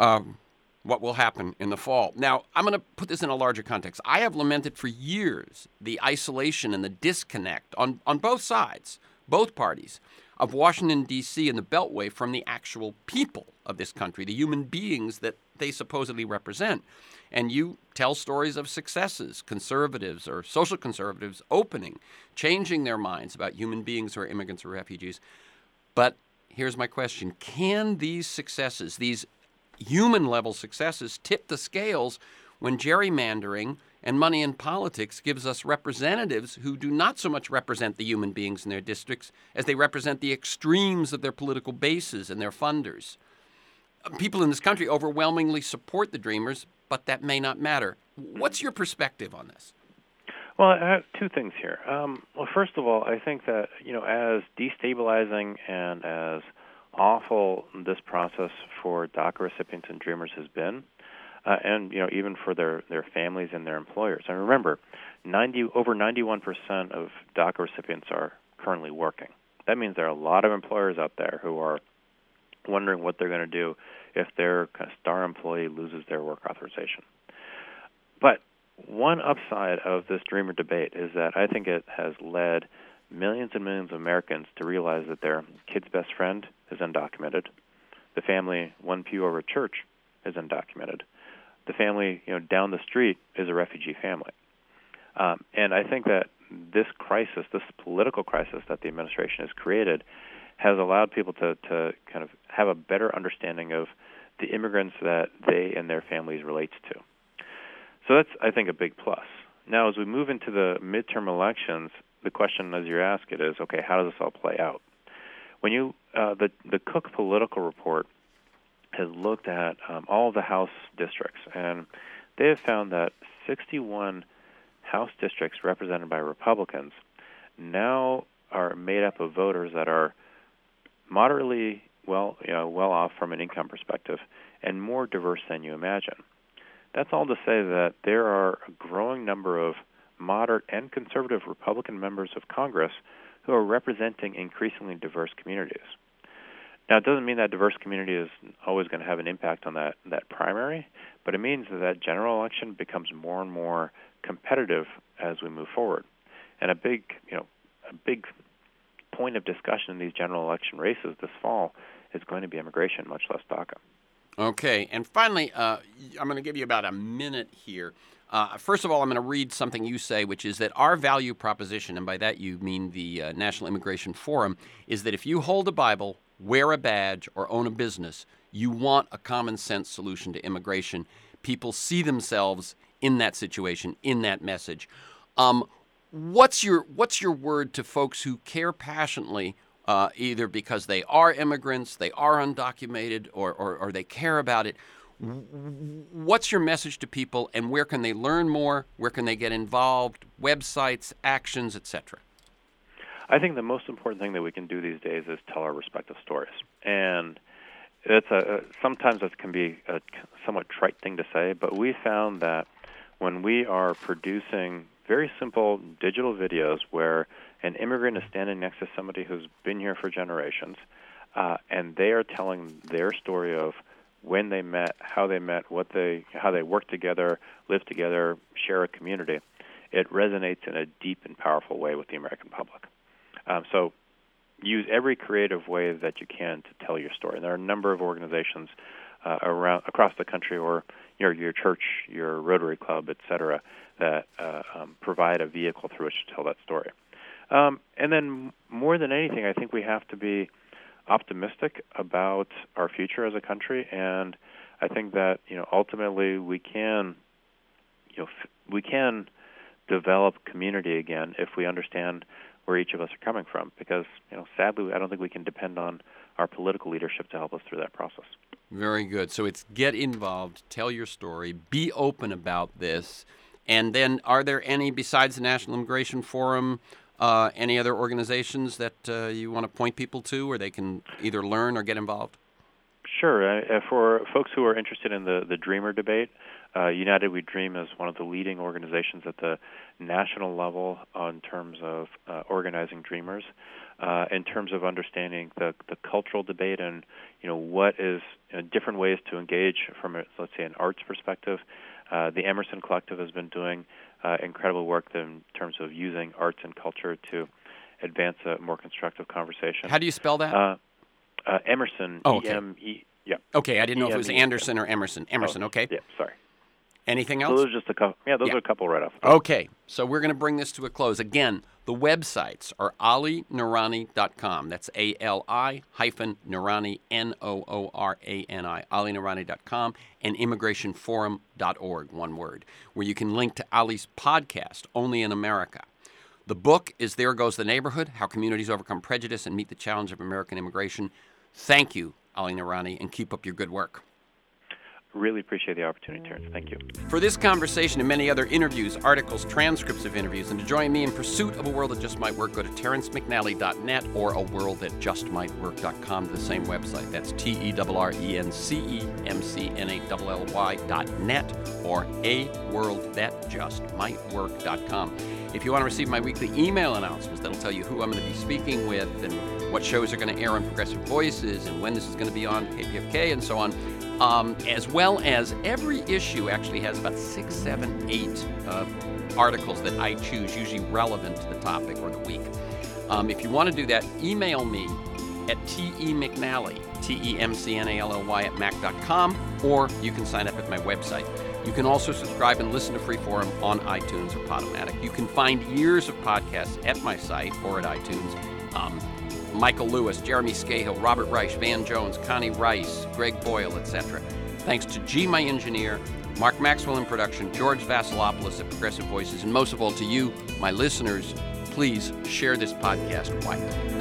what will happen in the fall. Now, I'm going to put this in a larger context. I have lamented for years the isolation and the disconnect on both sides, both parties, of Washington, D.C. and the Beltway from the actual people of this country, the human beings that they supposedly represent. And you tell stories of successes, conservatives or social conservatives opening, changing their minds about human beings who are immigrants or refugees. But here's my question. Can these successes, these human-level successes, tip the scales when gerrymandering and money in politics gives us representatives who do not so much represent the human beings in their districts as they represent the extremes of their political bases and their funders? People in this country overwhelmingly support the Dreamers, but that may not matter. What's your perspective on this? Well, I have two things here. Well, first of all, I think that, as destabilizing and as awful this process for DACA recipients and Dreamers has been, and even for their families and their employers. And remember, over 91% of DACA recipients are currently working. That means there are a lot of employers out there who are wondering what they're going to do if their kind of star employee loses their work authorization. But one upside of this Dreamer debate is that I think it has led millions and millions of Americans to realize that their kid's best friend is undocumented. The family one pew over church is undocumented. The family down the street is a refugee family. And I think that this crisis, this political crisis that the administration has created, has allowed people to kind of have a better understanding of the immigrants that they and their families relate to. So that's, I think, a big plus. Now, as we move into the midterm elections, the question, as you ask it, is, okay, how does this all play out? When you the Cook Political Report has looked at all of the House districts, and they have found that 61 House districts represented by Republicans now are made up of voters that are moderately well off from an income perspective and more diverse than you imagine. That's all to say that there are a growing number of moderate and conservative Republican members of Congress who are representing increasingly diverse communities. Now, it doesn't mean that diverse community is always going to have an impact on that primary, but it means that general election becomes more and more competitive as we move forward. And a big point of discussion in these general election races this fall is going to be immigration, much less DACA. Okay, and finally, I'm going to give you about a minute here. First of all, I'm going to read something you say, which is that our value proposition, and by that you mean the National Immigration Forum, is that if you hold a Bible, wear a badge, or own a business, you want a common sense solution to immigration. People see themselves in that situation, in that message. What's your word to folks who care passionately, either because they are immigrants, they are undocumented, or they care about it? What's your message to people, and where can they learn more? Where can they get involved? Websites, actions, etc. I think the most important thing that we can do these days is tell our respective stories. And it's sometimes it can be a somewhat trite thing to say, but we found that when we are producing very simple digital videos where an immigrant is standing next to somebody who's been here for generations, and they are telling their story of when they met, how they met, how they work together, live together, share a community, it resonates in a deep and powerful way with the American public. So use every creative way that you can to tell your story. And there are a number of organizations across the country, or your church, your Rotary Club, et cetera, that provide a vehicle through which to tell that story. And then more than anything, I think we have to be optimistic about our future as a country, and I think that ultimately we can develop community again if we understand where each of us are coming from. Because sadly, I don't think we can depend on our political leadership to help us through that process. Very good. So it's get involved, tell your story, be open about this, and then are there any besides the National Immigration Forum? Any other organizations that you want to point people to where they can either learn or get involved? Sure. For folks who are interested in the Dreamer debate, United We Dream is one of the leading organizations at the national level in terms of organizing dreamers, in terms of understanding the cultural debate and what is different ways to engage from, let's say, an arts perspective. The Emerson Collective has been doing incredible work in terms of using arts and culture to advance a more constructive conversation. How do you spell that? Emerson, okay. E-M-E, yeah. Okay, I didn't know if it was Anderson or Emerson. Emerson, okay. Yeah, sorry. Anything else? So those are just a couple. Yeah, those are a couple right off. Okay, so we're going to bring this to a close. Again, the websites are AliNoorani.com. That's Ali-Noorani, Noorani, AliNoorani.com, and ImmigrationForum.org, one word, where you can link to Ali's podcast, Only in America. The book is There Goes the Neighborhood, How Communities Overcome Prejudice and Meet the Challenge of American Immigration. Thank you, Ali Noorani, and keep up your good work. Really appreciate the opportunity, Terrence. Thank you. For this conversation and many other interviews, articles, transcripts of interviews, and to join me in pursuit of a world that just might work, go to terrencemcnally.net or aworldthatjustmightwork.com to the same website. That's TERRENCEMCNALLY.net or aworldthatjustmightwork.com. If you want to receive my weekly email announcements, that'll tell you who I'm going to be speaking with and what shows are going to air on Progressive Voices and when this is going to be on KPFK and so on. As well as every issue actually has about 6, 7, 8 articles that I choose, usually relevant to the topic or the week. If you want to do that, email me at temcnally, TEMCNALLY at mac.com, or you can sign up at my website. You can also subscribe and listen to Freeform on iTunes or Podomatic. You can find years of podcasts at my site or at iTunes. Michael Lewis, Jeremy Scahill, Robert Reich, Van Jones, Connie Rice, Greg Boyle, etc. Thanks to G, my engineer, Mark Maxwell in production, George Vasilopoulos at Progressive Voices, and most of all to you, my listeners. Please share this podcast widely.